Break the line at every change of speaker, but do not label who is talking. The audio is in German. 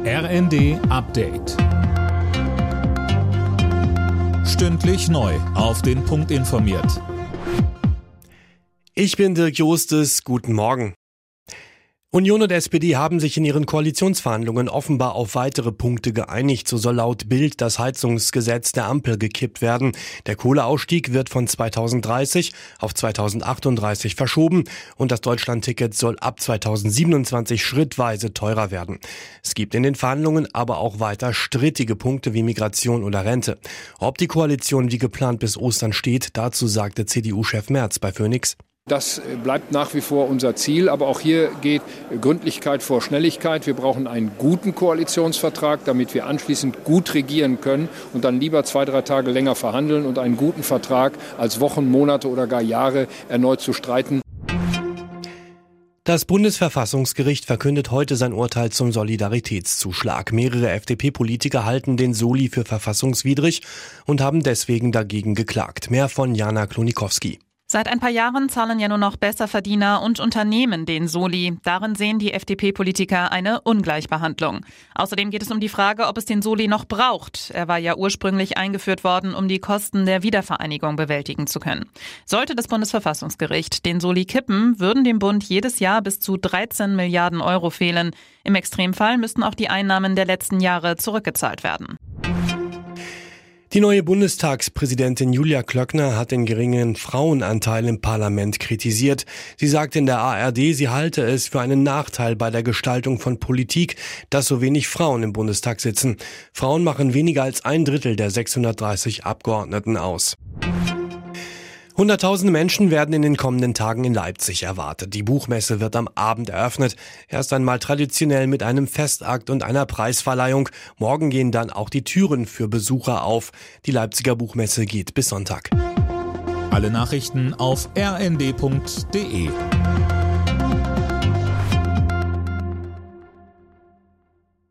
RND Update. Stündlich neu auf den Punkt informiert.
Ich bin Dirk Jostes, guten Morgen. Union und SPD haben sich in ihren Koalitionsverhandlungen offenbar auf weitere Punkte geeinigt. So soll laut Bild das Heizungsgesetz der Ampel gekippt werden. Der Kohleausstieg wird von 2030 auf 2038 verschoben und das Deutschlandticket soll ab 2027 schrittweise teurer werden. Es gibt in den Verhandlungen aber auch weiter strittige Punkte wie Migration oder Rente. Ob die Koalition wie geplant bis Ostern steht, dazu sagte CDU-Chef Merz bei Phoenix.
Das bleibt nach wie vor unser Ziel, aber auch hier geht Gründlichkeit vor Schnelligkeit. Wir brauchen einen guten Koalitionsvertrag, damit wir anschließend gut regieren können und dann lieber 2-3 Tage länger verhandeln und einen guten Vertrag als Wochen, Monate oder gar Jahre erneut zu streiten.
Das Bundesverfassungsgericht verkündet heute sein Urteil zum Solidaritätszuschlag. Mehrere FDP-Politiker halten den Soli für verfassungswidrig und haben deswegen dagegen geklagt. Mehr von Jana Klonikowski.
Seit ein paar Jahren zahlen ja nur noch Besserverdiener und Unternehmen den Soli. Darin sehen die FDP-Politiker eine Ungleichbehandlung. Außerdem geht es um die Frage, ob es den Soli noch braucht. Er war ja ursprünglich eingeführt worden, um die Kosten der Wiedervereinigung bewältigen zu können. Sollte das Bundesverfassungsgericht den Soli kippen, würden dem Bund jedes Jahr bis zu 13 Milliarden Euro fehlen. Im Extremfall müssten auch die Einnahmen der letzten Jahre zurückgezahlt werden.
Die neue Bundestagspräsidentin Julia Klöckner hat den geringen Frauenanteil im Parlament kritisiert. Sie sagte in der ARD, sie halte es für einen Nachteil bei der Gestaltung von Politik, dass so wenig Frauen im Bundestag sitzen. Frauen machen weniger als 1/3 der 630 Abgeordneten aus. Hunderttausende Menschen werden in den kommenden Tagen in Leipzig erwartet. Die Buchmesse wird am Abend eröffnet. Erst einmal traditionell mit einem Festakt und einer Preisverleihung. Morgen gehen dann auch die Türen für Besucher auf. Die Leipziger Buchmesse geht bis Sonntag.
Alle Nachrichten auf rnd.de.